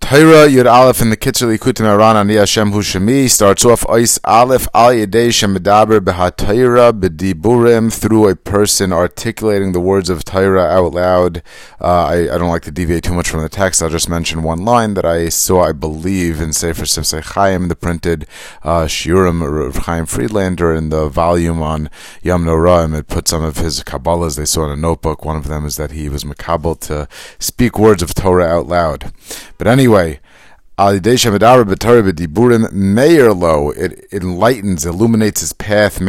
Torah Yud Aleph in the Kitzur Likutei Moharan Ani Hashem Hu Shemi starts off Ois Aleph Al Yedei Shemedaber BeHaTorah B'Diburim, through a person articulating the words of Torah out loud. I don't like to deviate too much from the text. I'll just mention one line that I saw, I believe, in Sefer Simsei Chaim, the printed Shiurim of Chaim Friedlander in the volume on Yom Noraim. It put some of his Kabbalahs they saw in a notebook. One of them is that he was makabel to speak words of Torah out loud. But anyway, it illuminates his path.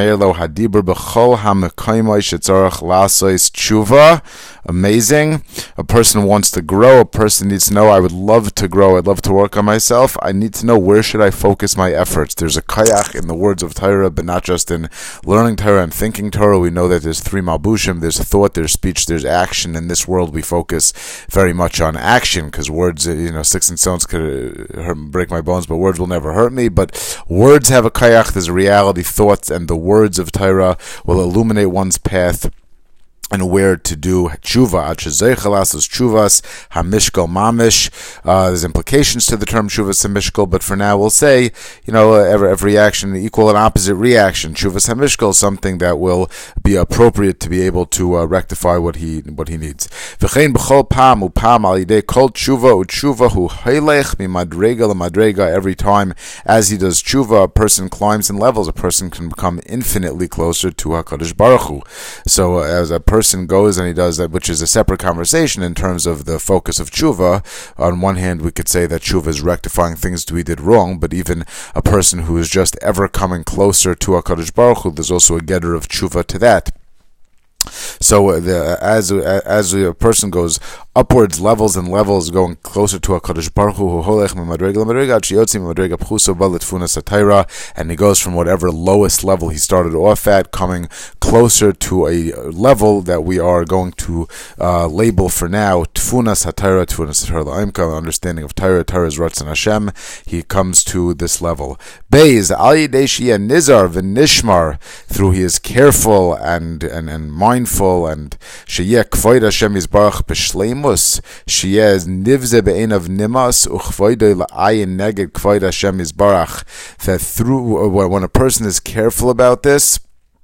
Amazing. A person wants to grow. A person needs to know, I would love to grow. I'd love to work on myself. I need to know, where should I focus my efforts? There's a kayach in the words of Torah, but not just in learning Torah and thinking Torah. We know that there's three malbushim. There's thought, there's speech, there's action. In this world, we focus very much on action, because words, sticks and stones could break my bones, but words will never hurt me. But words have a kayach. There's a reality. Thoughts and the words of Torah will illuminate one's path and where to do tshuva. Tshuvas hamishkal mamish. There's implications to the term tshuvas hamishkal, but for now we'll say, every action equal and opposite reaction. Tshuvas hamishkal, something that will be appropriate to be able to rectify what he needs. V'chein b'chol pam upam al yidei kol tshuva u'tshuva hu haylech mimadrega l'madrega. Every time as he does tshuva, a person climbs in levels. A person can become infinitely closer to HaKadosh Baruch Hu. So as a person goes and he does that, which is a separate conversation in terms of the focus of tshuva. On one hand, we could say that tshuva is rectifying things we did wrong, but even a person who is just ever coming closer to HaKadosh Baruch Hu, there's also a getter of tshuva to that. So as a person goes upwards, levels and levels, going closer to HaKadosh Baruch Hu, and he goes from whatever lowest level he started off at, coming closer to a level that we are going to label for now Tfunas HaTorah, Tfunas HaTorah La'imka, understanding of Torah. Torah is Ratzon Hashem. He comes to this level. Beis Al Yidei Sheyeh Nizar V'Nishmar, through he is careful and mindful, and Sheyeh Kvoid Hashem Yisbarach B'Shleimus, Sheyeh Nivze Be'einav Nimas U'Kvoidoi La'ayin Neged Kvoid Hashem Yisbarach, that through when a person is careful about this.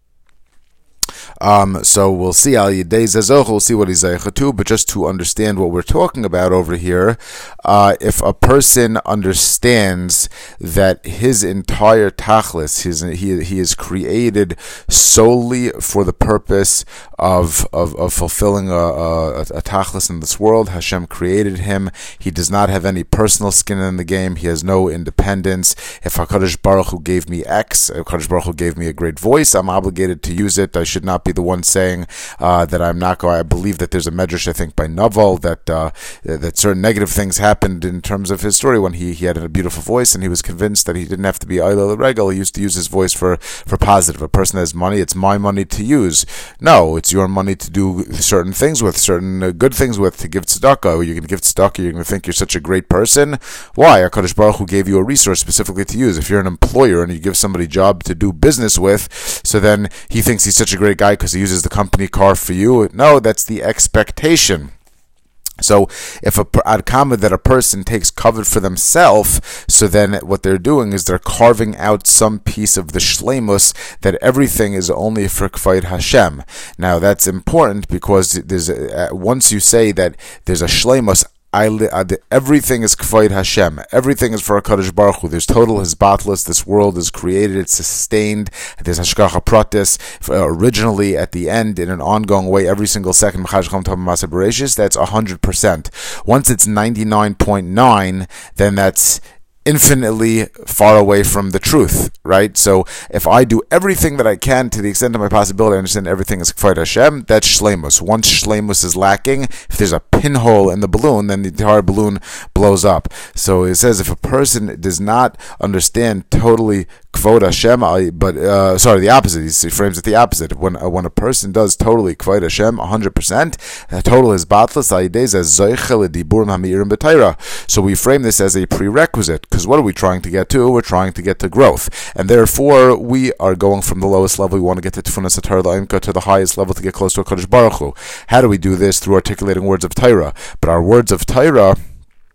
So we'll see Al Yidei Zazoch, we'll see what he's Zaycha to, but just to understand what we're talking about over here, if a person understands that his entire tachlis, he is created solely for the purpose of fulfilling a tachlis in this world. Hashem created him. He does not have any personal skin in the game. He has no independence. If HaKadosh Baruch Hu gave me X, HaKadosh Baruch Hu gave me a great voice, I'm obligated to use it. I should not be the one saying that I'm not going. I believe that there's a medrash, I think, by Naval, that certain negative things happened in terms of his story when he had a beautiful voice and he was convinced that he didn't have to be Ayla Regal. He used to use his voice for positive. A person has money, it's my money to use. No, it's your money to do certain things with, certain good things with, to give tzedakah. You're going to give tzedakah, you're going to think you're such a great person. Why? HaKadosh Baruch Hu gave you a resource specifically to use. If you're an employer and you give somebody a job to do business with, so then he thinks he's such a great guy because he uses the company car for you. No, that's the expectation. So if ad kama that a person takes covet for themselves, so then what they're doing is they're carving out some piece of the shleimus, that everything is only for k'vayid Hashem. Now that's important because there's once you say that there's a shleimus, everything is k'vayid Hashem. Everything is for HaKadosh Baruch Hu. There's total hisbatlis. This world is created. It's sustained. There's hashgacha pratis originally, at the end, in an ongoing way. Every single second. That's 100%. Once it's 99.9, then that's infinitely far away from the truth, right? So if I do everything that I can to the extent of my possibility, I understand everything is k'vayid Hashem, that's shleimus. Once shleimus is lacking, if there's a pinhole in the balloon, then the entire balloon blows up. So it says if a person does not understand totally Kvod Hashem, the opposite. He frames it the opposite. When a person does totally Kvod Hashem, 100%, total is batlas ayidez as zoichel diburim hamirim b'Torah. So we frame this as a prerequisite, because what are we trying to get to? We're trying to get to growth, and therefore we are going from the lowest level. We want to get to Tfunas HaTorah La'imka, to the highest level, to get close to HaKadosh Baruch Hu. How do we do this? Through articulating words of Torah. But our words of Torah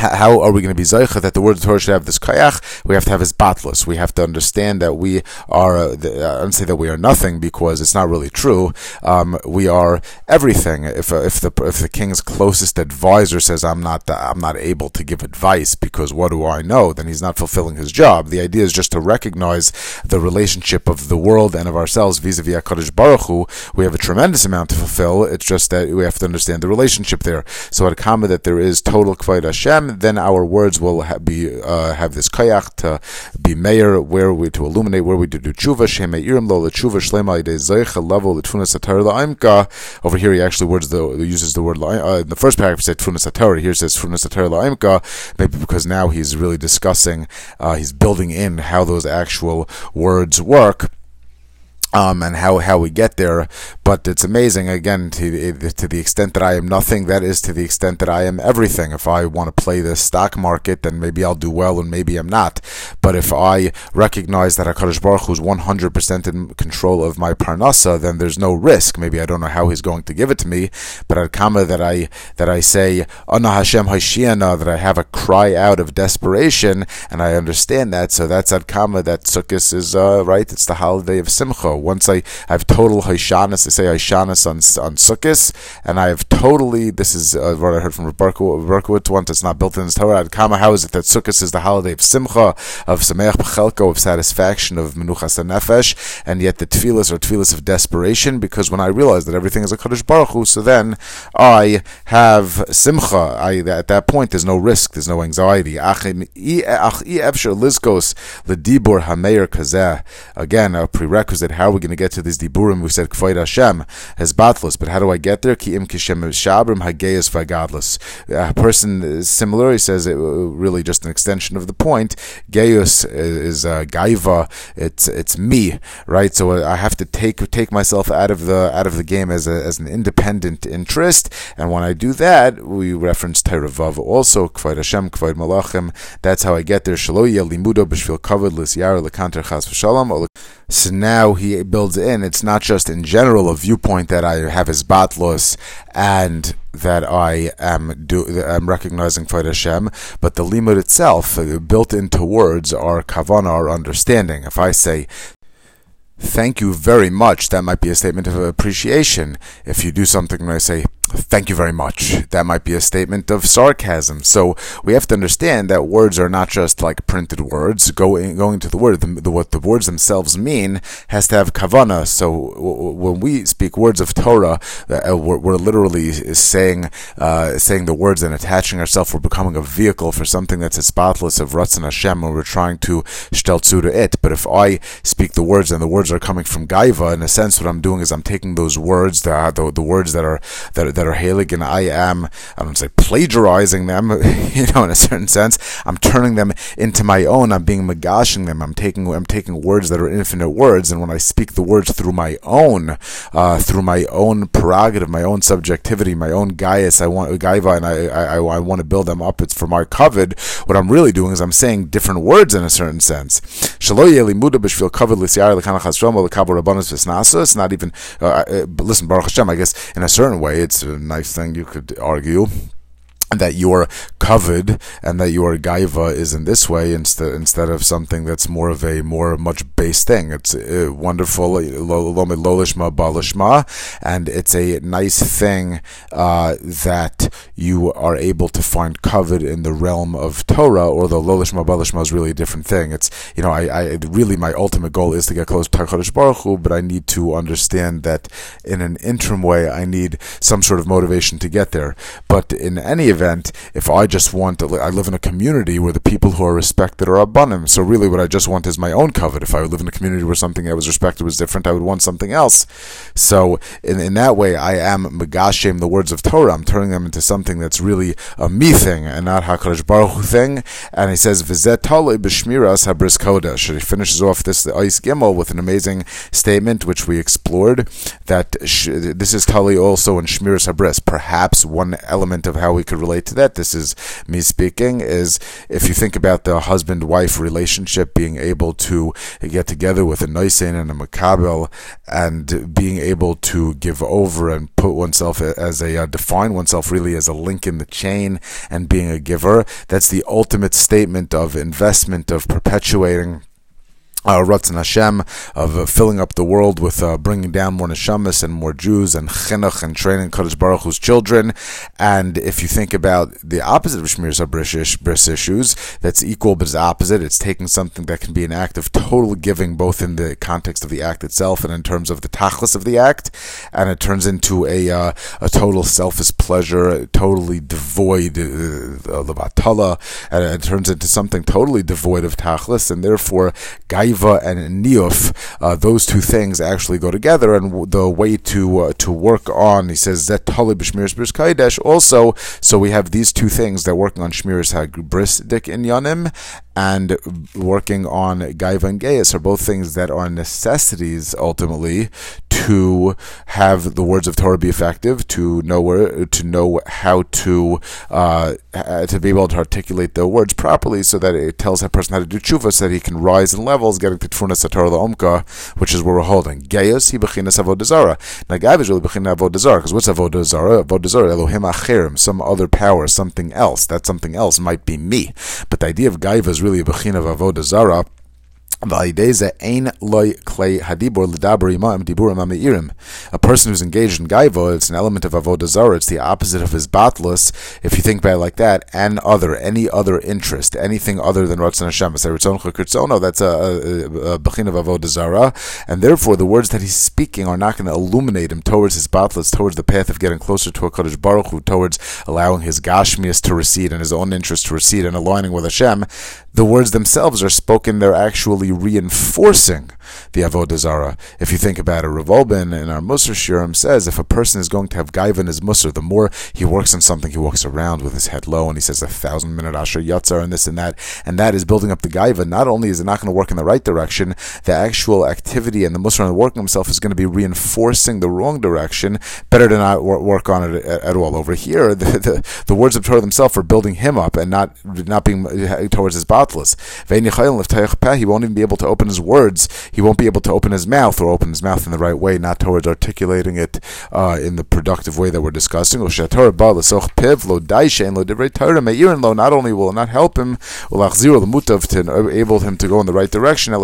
how are we going to be Zaycha that the word of the Torah should have this kayach? We have to have his batlus. We have to understand that we are, I don't say that we are nothing because it's not really true. We are everything. If the king's closest advisor says I'm not able to give advice because what do I know, then he's not fulfilling his job. The idea is just to recognize the relationship of the world and of ourselves vis-a-vis HaKadosh Baruch Hu. We have a tremendous amount to fulfill. It's just that we have to understand the relationship there. So at a comma that there is total kvod Hashem, then our words will have this kayach to be mayor, to illuminate, where we do tshuva, shemeirim lo l'tshuva shlema idei zeicha level l'tfunas haTorah la'imka. Over here, he actually uses the word in the first paragraph. He said tfunas haTorah. Here it says tfunas haTorah la'imka. Maybe because now he's really discussing, he's building in how those actual words work. And how we get there, but it's amazing, again, to the extent that I am nothing, that is to the extent that I am everything. If I want to play the stock market, then maybe I'll do well and maybe I'm not. But if I recognize that HaKadosh Baruch Hu is 100% in control of my parnasa, then there's no risk. Maybe I don't know how he's going to give it to me, but at kama that I say, Ana Hashem Hashiana, that I have a cry out of desperation, and I understand that, so that's at kama that Sukkot is, right, it's the holiday of Simcha. Once I have total Haishanis, I say Haishanis on Sukkot, and I have totally, this is what I heard from Berkowitz once, it's not built in his Torah. Kama, how is it that Sukkot is the holiday of Simcha, of Sameach B'chelko, of satisfaction, of Menuchas HaNefesh, and yet the tefillas are tefillas of desperation, because when I realize that everything is a Kadosh Baruch Hu, so then I have Simcha. At that point, there's no risk, there's no anxiety. Again, a prerequisite, how are we going to get to this diburim? We said kvod Hashem has batlus, but how do I get there? Ki im kishem shabrim hageyas v'gadlus. A person is similar. He says it really just an extension of the point. Geyus is gaiva. It's me, right? So I have to take myself out of the game as an independent interest. And when I do that, we reference Torah Vav also kvod Hashem, kvod Malachim. That's how I get there. Shelo yeh limudo b'shvil kavod l'siyar lekanter chas v'shalom. So now he builds in, it's not just in general a viewpoint that I have his batlus and that I am recognizing kvod Hashem, but the limud itself, built into words, are kavanah, our understanding. If I say, thank you very much, that might be a statement of appreciation. If you do something and I say, thank you very much, that might be a statement of sarcasm. So we have to understand that words are not just like printed words. Going to the word, what the words themselves mean has to have kavanah. So when we speak words of Torah, we're literally saying the words and attaching ourselves. We're becoming a vehicle for something that's a spotless of Ratzon Hashem, and we're trying to shteltzu to it. But if I speak the words and the words are coming from gaiva, in a sense, what I'm doing is I'm taking those words, the words that are halig, and I don't say plagiarizing them, in a certain sense. I'm turning them into my own. I'm being megashing them. I'm taking words that are infinite words, and when I speak the words through my own prerogative, my own subjectivity, my own gaius, I want gaiva, and I want to build them up. It's for my kavod. What I'm really doing is I'm saying different words in a certain sense. It's not even listen, Baruch Hashem, I guess in a certain way it's a nice thing, you could argue, that your kavod and that your gaiva is in this way instead of something that's more of a much base thing. It's wonderful, lolishma balishma, and it's a nice thing that you are able to find kavod in the realm of Torah, or the lolishma balishma is really a different thing. It's, I really, my ultimate goal is to get close to HaKadosh Baruch Hu, but I need to understand that in an interim way I need some sort of motivation to get there. But in any event, if I just want to, I live in a community where the people who are respected are abanim. So really what I just want is my own kavod. If I would live in a community where something that was respected was different, I would want something else. So in that way, I am megashem the words of Torah. I'm turning them into something that's really a me thing and not HaKadosh Baruch Hu thing. And he says, V'zeh talei b'shmiras habris kodesh. He finishes off this Ais Gimel with an amazing statement, which we explored, that this is talei also in shmiras habris. Perhaps one element of how we could relate to that, this is me speaking, is if you think about the husband-wife relationship, being able to get together with a noisein and a makabel, and being able to give over and put oneself as a define oneself really as a link in the chain and being a giver. That's the ultimate statement of investment, of perpetuating Ratzon Hashem, of filling up the world with bringing down more neshamas and more Jews and chinuch and training Kadosh Baruch Hu's children. And if you think about the opposite of Shmiras HaBris issues, that's equal but is opposite. It's taking something that can be an act of total giving, both in the context of the act itself and in terms of the tachlis of the act, and it turns into a total selfish pleasure, totally devoid of the batala, and it turns into something totally devoid of tachlis, and therefore and niyuf, those two things actually go together, and the way to work on, he says, Zet Tali B'Shmiras Bris Kodesh also, so we have these two things, they're working on Shmiras HaBris Dik Inyanim, and working on Gaiva and Geis are both things that are necessities ultimately to have the words of Torah be effective, to know how to be able to articulate the words properly, so that it tells that person how to do tshuva, so that he can rise in levels, getting to Tfunas HaTorah L'Omka, which is where we're holding. Geis hi b'chinas avodah zara. Now Gaiva is really b'chinas avodah zara, because what's avodah zara? Avodah zara, Elohim acherim, some other power, something else. That something else might be me, but the idea of Gaiva is really a b'china of avodah zara. A person who's engaged in gaiva, it's an element of avodah zarah. It's the opposite of his batlus, if you think about it like that, and any other interest, anything other than Ratzon Hashem. That's a b'chin of avodah zarah, and therefore the words that he's speaking are not going to illuminate him towards his batlus, towards the path of getting closer to a Kadosh Baruch Hu, towards allowing his gashmias to recede and his own interest to recede and aligning with Hashem. The words themselves are spoken, they're actually reinforcing the avodah zarah. If you think about it, Rav Wolben in our Musar Shirim says, if a person is going to have gaiva in his Musar, the more he works on something, he walks around with his head low, and he says 1,000-minute Asher Yatzar and this and that is building up the gaiva. Not only is it not going to work in the right direction, the actual activity and the Musar and working himself is going to be reinforcing the wrong direction. Better to not work on it at all. Over here, the words of Torah themselves are building him up and not being towards his bottless. He won't even be able to open his words. He won't be able to open his mouth, or open his mouth in the right way, not towards articulating it in the productive way that we're discussing. Not only will it not help him, to enable him to go in the right direction,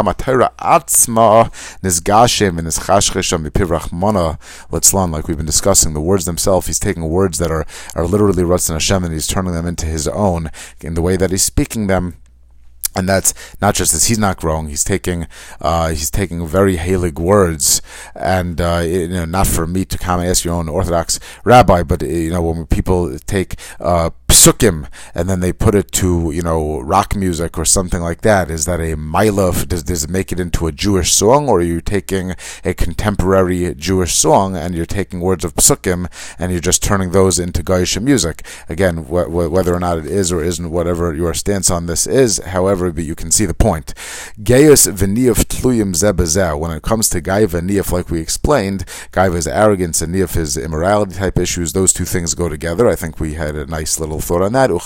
like we've been discussing, the words themselves, he's taking words that are literally Ratzon Hashem, and he's turning them into his own in the way that he's speaking them. And that's not just as he's not growing; he's taking very halig words, and not for me to come and ask your own Orthodox rabbi, but when people take psukim and then they put it to rock music or something like that, is that a maila? Does it make it into a Jewish song, or are you taking a contemporary Jewish song and you're taking words of psukim and you're just turning those into Goyish music? Again, whether or not it is or isn't, whatever your stance on this is, however, but you can see the point. Gaius v'niyuf tluyim zeh b'zeh. When it comes to gaiva and niyuf, like we explained, gaiva is arrogance and niyuf is immorality type issues. Those two things go together. I think we had a nice little thought on that.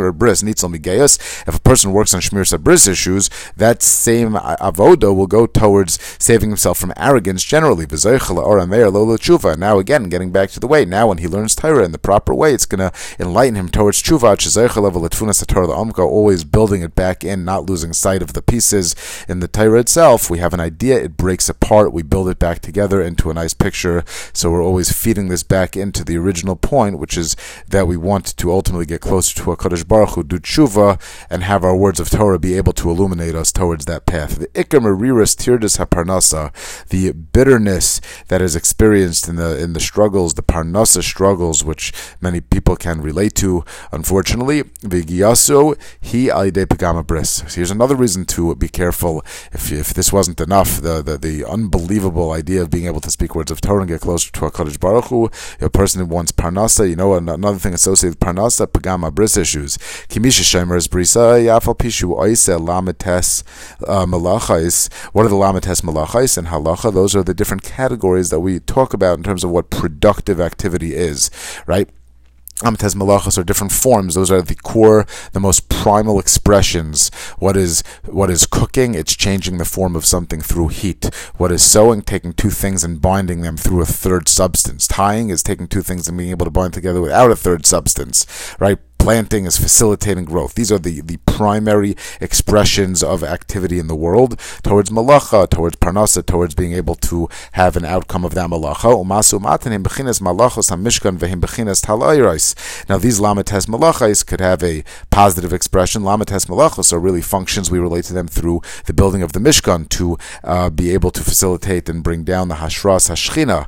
If a person works on Shmiras HaBris issues, that same avoda will go towards saving himself from arrogance generally. Now again, getting back to the way, now when he learns Torah in the proper way, it's going to enlighten him towards tshuva, always building it back in, not losing sight of the pieces in the Torah itself. We have an idea, it breaks apart, we build it back together into a nice picture. So we're always feeding this back into the original point, which is that we want to ultimately get closer to HaKadosh Baruch Hu, do tshuva, and have our words of Torah be able to illuminate us towards that path. The ikar meriras tirdas haparnasa, the bitterness that is experienced in the struggles, the parnasa struggles, which many people can relate to, unfortunately. V'giyaso hi alidei pegama bris. So here's another reason to be careful. If this wasn't enough, the unbelievable idea of being able to speak words of Torah and get closer to HaKadosh Baruch Hu, a person who wants parnasa, another thing associated with parnasa, pegama bris issues. Kimisha shemers brisa yafal pishu oise lamites malachais. What are the lamites malachais and halacha? Those are the different categories that we talk about in terms of what productive activity is, right? Lamates malachos are different forms. Those are the core, the most primal expressions. What is cooking? It's changing the form of something through heat. What is sewing? Taking two things and binding them through a third substance. Tying is taking two things and being able to bind together without a third substance, right? Planting is facilitating growth. These are the primary expressions of activity in the world towards malacha, towards parnasa, towards being able to have an outcome of that malacha. Now these lamates malachos could have a positive expression. Lamates malachos are really functions. We relate to them through the building of the Mishkan to be able to facilitate and bring down the hashras hashchina.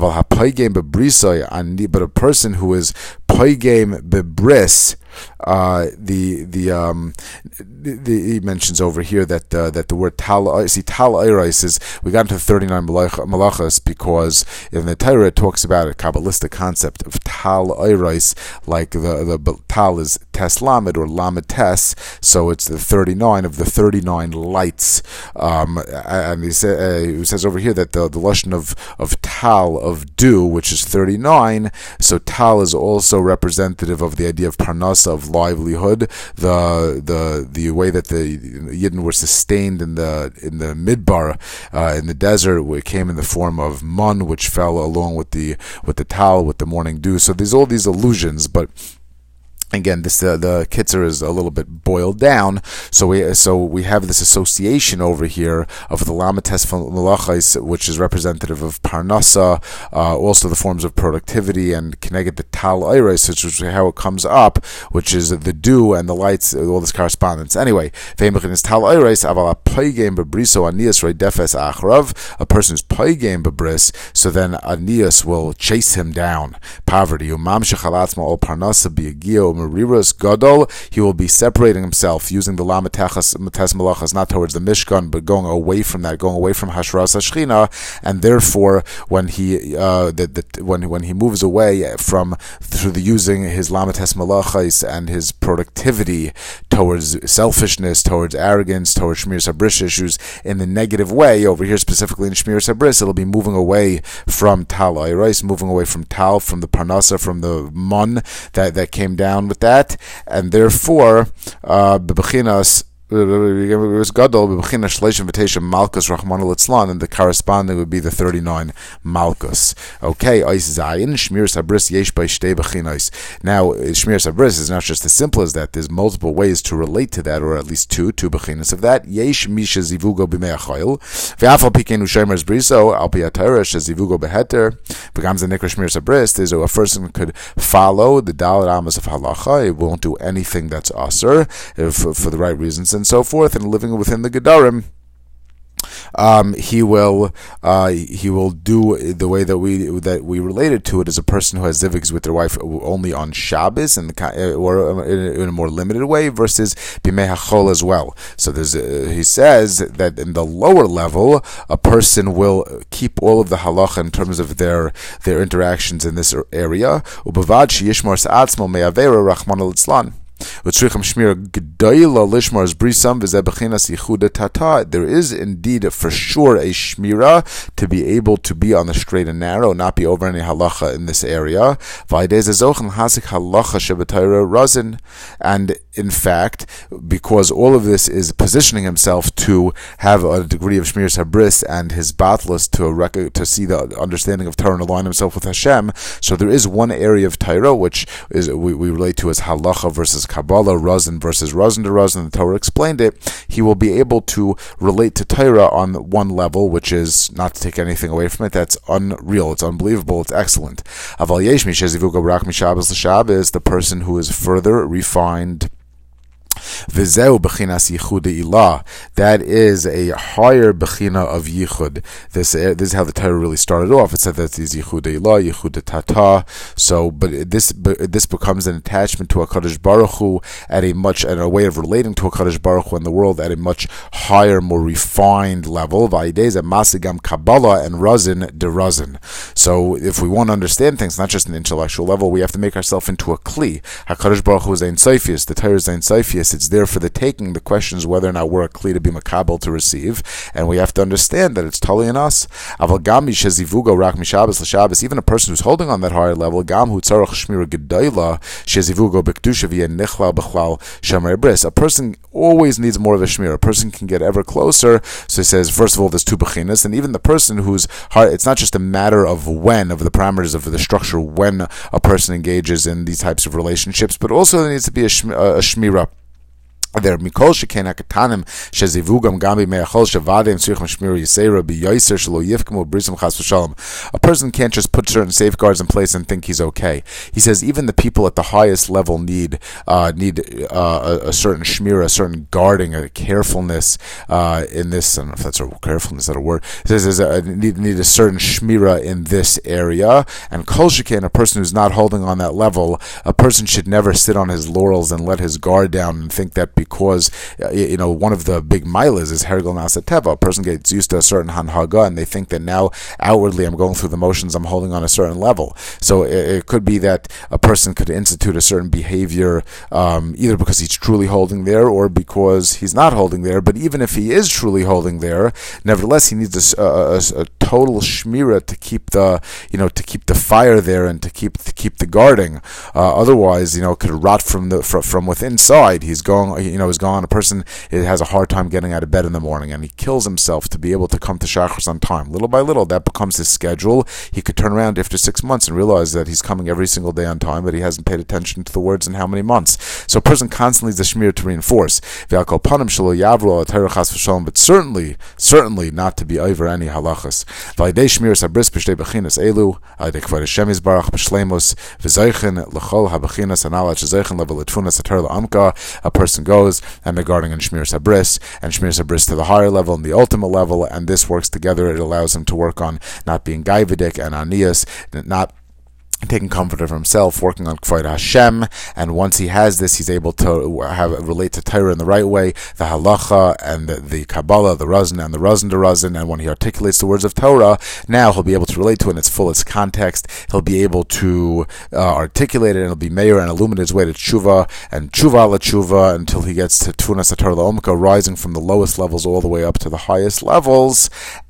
But a person who is poigem bebris, he mentions over here that the word tal irais is, we got into 39 malachas because in the Torah it talks about a Kabbalistic concept of tal irais, like the tal is tes lamed or lamed tes, so it's the 39 of the 39 lights, and he says over here that the lashon of tal, of dew, which is 39, so tal is also representative of the idea of parnasa, of livelihood, the way that the Yidden were sustained in the midbar, in the desert, it came in the form of mun, which fell along with the tal, with the morning dew. So there's all these allusions, but again, this the Kitzur is a little bit boiled down, so we have this association over here of the lamates malachos, which is representative of parnasa, also the forms of productivity, and connected the tal iris, which is how it comes up, which is the dew and the lights, all this correspondence. Anyway, is tal iris, aval poigem bebriso anias roidefes achrav, a person's poigem bebris, so then anias will chase him down, poverty, umam shechalatzma ol parnasa biagio Mariras Gadol, he will be separating himself using the lamates malachas not towards the Mishkan, but going away from that, going away from Hashras Hashchina, and therefore when he when he moves away from through the using his lamates malachas and his productivity towards selfishness, towards arrogance, towards Shmir Sabris issues in the negative way, over here specifically in Shmir Sabris, it'll be moving away from Tal Irais, moving away from Tal, from the Parnasa, from the Mun that came down with that, and therefore bebechinas Gadol bebechinas shleishim v'teisha malchus Rachmana litzlan, and the corresponding would be the 39 malchus. Okay, Ois Zayin Shmir Sabris yesh by shtei bechinas. Now Shmir Sabris is not just as simple as that. There's multiple ways to relate to that, or at least two bechinas of that. Yesh misha zivugo b'mei achayil v'afal pikenu shemers briso al pi atayra shezivugo beheter becomes the nikra Shmir Sabris. There's a person could follow the Dalet Amos of halacha. It won't do anything that's asur for the right reasons, and so forth, and living within the Gedarim, he will do the way that we related to it as a person who has zivigs with their wife only on Shabbos, or in a more limited way, versus bimei hachol as well. So he says that in the lower level, a person will keep all of the halacha in terms of their interactions in this area. Ubavad sheyishmor sa'atzmo me'avera rachmana litzlan. There is indeed for sure a shmira to be able to be on the straight and narrow, not be over any halacha in this area. And in fact, because all of this is positioning himself to have a degree of shmir sabris and his bathlus to see the understanding of Torah and align himself with Hashem, so there is one area of Torah which is we relate to as halacha versus Kabbalah, Razin versus Razin to Razin. The Torah explained it. He will be able to relate to Torah on one level, which is not to take anything away from it. That's unreal. It's unbelievable. It's excellent. Aval yesh mi shezivugo b'rak mishabbos l'shabbos, the person who is further refined. V'zeu b'chinas yichud ilah. That is a higher b'china of yichud. This is how the Torah really started off. It said that it's yichud ilah, yichud tata. So, but this becomes an attachment to HaKadosh Baruch Hu and a way of relating to HaKadosh Baruch Hu in the world at a much higher, more refined level. V'ayidei masigam Kabbalah and Razin de Razin. So, if we want to understand things, not just an intellectual level, we have to make ourselves into a kli. HaKadosh Baruch Hu is Ein Sofius. The Torah is Ein Sofius. It's there for the taking. The question is whether or not we're a kli to be makabel to receive, and we have to understand that it's totally in us. Aval gam shezivugo rak mishabes l'shabes. Even a person who's holding on that higher level, gam hu tzarach shmira gedayla shezivugo bekdusha v'yen nichlal b'chlal shamrei bris. A person always needs more of a shmir. A person can get ever closer. So he says, first of all, there's two bechinas, and even the person whose heart, it's not just a matter of when, of the parameters of the structure, when a person engages in these types of relationships, but also there needs to be a shmira. There, Mikol Shekena Katanim Shezivugam Gambi Meachol Shavadem Tzrichim Shmir Yisera B'Yoiser Shelo Yifkamu B'Brisum Chas V'Shalom. A person can't just put certain safeguards in place and think he's okay. He says even the people at the highest level need a certain shmira, a certain guarding, a carefulness in this. I don't know if that's a carefulness, is that a word? He says need a certain shmira in this area. And Kol Sheken, a person who's not holding on that level, a person should never sit on his laurels and let his guard down and think that because one of the big milas is hergel nasa teva. A person gets used to a certain hanhaga and they think that now outwardly I'm going through the motions, I'm holding on a certain level. So it could be that a person could institute a certain behavior either because he's truly holding there or because he's not holding there. But even if he is truly holding there, nevertheless he needs a total shmira to keep the fire there and to keep the guarding. Otherwise, it could rot from within inside. He's going. A person has a hard time getting out of bed in the morning, and he kills himself to be able to come to Shachris on time. Little by little, that becomes his schedule. He could turn around after 6 months and realize that he's coming every single day on time, but he hasn't paid attention to the words in how many months. So a person constantly needs the shmir to reinforce. But certainly not to be over any halachas. A person goes and they're guarding in Shmir Sabris, and Shmir Sabris to the higher level and the ultimate level, and this works together. It allows him to work on not being gaividik and anias, not taking comfort of himself, working on K'vod Hashem, and once he has this, he's able to relate to Torah in the right way, the halacha and the Kabbalah, the Razin and the Razin de Razin, and when he articulates the words of Torah, now he'll be able to relate to it in its fullest context. He'll be able to articulate it, and he'll be mayor and illuminate his way to tshuva and tshuva la tshuva until he gets to Tunas HaTorah La'omka, rising from the lowest levels all the way up to the highest levels.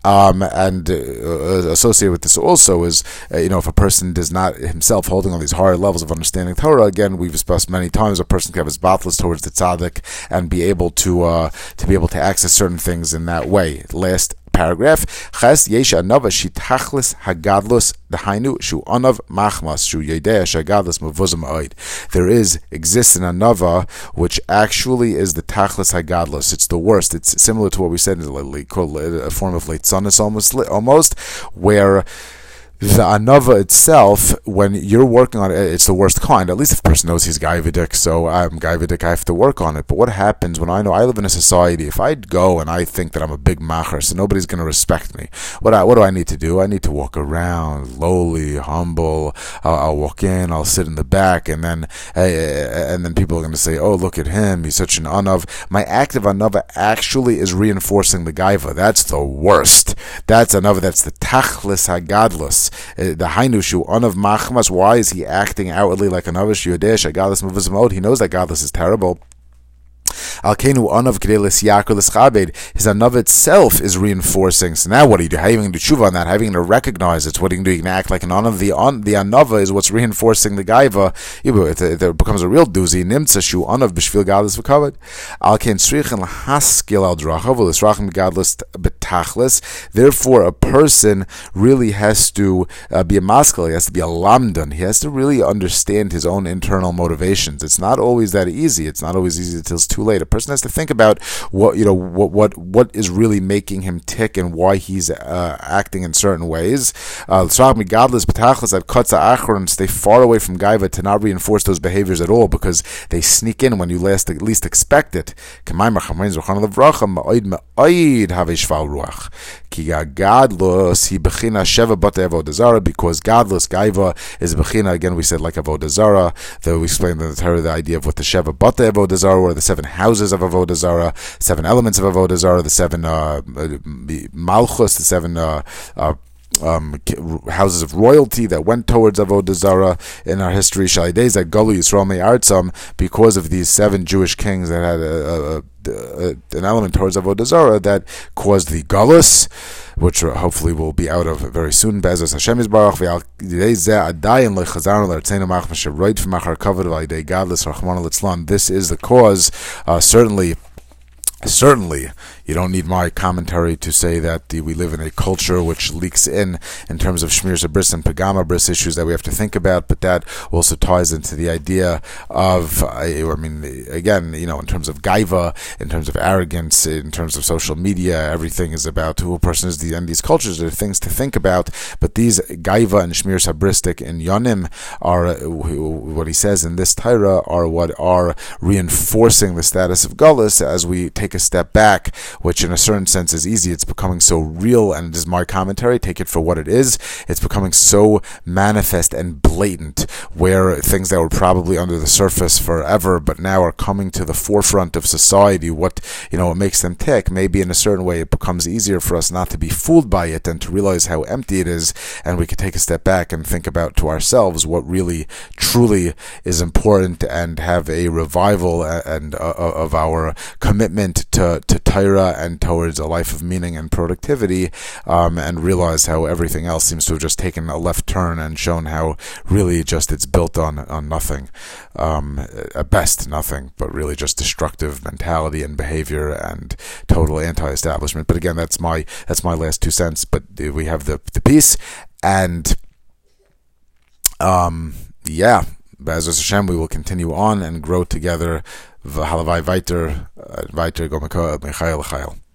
Associated with this also is, if a person does not himself holding on these higher levels of understanding Torah, again, we've discussed many times, a person can have his bathless towards the tzaddik and be able to access certain things in that way. Last paragraph. Ches yesh anava shitachlis hagadlus dehainu shu anav machmas shu yedeh shagadlus mavuzam oid. There exists an anava which actually is the tachlis hagadlus. It's the worst. It's similar to what we said in a form of leitzanis almost, where the anava itself, when you're working on it, it's the worst kind. At least if the person knows he's gaividik, so I'm gaividik, I have to work on it. But what happens when I live in a society, if I go and I think that I'm a big macher, so nobody's going to respect me, what do I need to do? I need to walk around, lowly, humble. I'll walk in, I'll sit in the back, and then people are going to say, oh, look at him, he's such an anav. My active anava actually is reinforcing the gaiva. That's the worst. That's anava, that's the tachlis hagadlus. The hainushu anav machmas. Why is he acting outwardly like an avish yodesh? Gadlus muvizmod. He knows that gadlus is terrible. Alkenu anav kedelis yakulis chabed. His anav itself is reinforcing. So now what do you do? How are you going to do tshuva on that? How are you going to recognize it? What are you going to do? You can act like an anav. The anava is what's reinforcing the gaiva. It becomes a real doozy. Nimtza shu anav b'shvil gadlus v'kavod. Alken tzrichen lahaskil al drachav v'lisrachim gadlus betachlis. Therefore, a person really has to be a maskil. He has to be a lamdan. He has to really understand his own internal motivations. It's not always that easy. It's not always easy until it's too late. A person has to think about what is really making him tick and why he's acting in certain ways. Stay far away from gaiva to not reinforce those behaviors at all, because they sneak in when you least expect it. Because gadlus gaiva is bechina, again we said like avodah zara. Though we explained in the Torah the idea of what the sheva bata avodah zara were, the 7 houses of avodah zara, 7 elements of avodah zara, the 7 malchus, the 7 houses of royalty that went towards Avodah Zarah in our history. Shalidei Galu Yisrael Me'artzam, because of these 7 Jewish kings that had an element towards Avodah Zarah that caused the Galus, which hopefully will be out of very soon. Be'ezus Hashem Yisbarach ve'al yidei zeh adayin lechazarnu l'artzeinu mach m'sheroid f'machar kavod v'alidei gadlus rachmana litzlan. This is the cause. Certainly, you don't need my commentary to say that we live in a culture which leaks in terms of Shmir Zabris and Pagama Bris issues that we have to think about, but that also ties into the idea of, again, in terms of gaiva, in terms of arrogance, in terms of social media, everything is about who a person is, and these cultures are things to think about, but these gaiva and Shmir Sabristic in Yonim are, what he says in this Torah, are what are reinforcing the status of Gullus as we take a step back, which in a certain sense is easy. It's becoming so real, and it is my commentary, take it for what it is. It's becoming so manifest and blatant, where things that were probably under the surface forever, but now are coming to the forefront of society, what makes them tick. Maybe in a certain way it becomes easier for us not to be fooled by it and to realize how empty it is, and we can take a step back and think about to ourselves what really, truly is important, and have a revival and of our commitment to Torah and towards a life of meaning and productivity, and realize how everything else seems to have just taken a left turn and shown how really just it's built on nothing, at best nothing, but really just destructive mentality and behavior and total anti-establishment. But again, that's my last 2 cents. But we have the piece, and Be'ezus Hashem, we will continue on and grow together. V'halavai weiter, Gomeko Michael Chayil.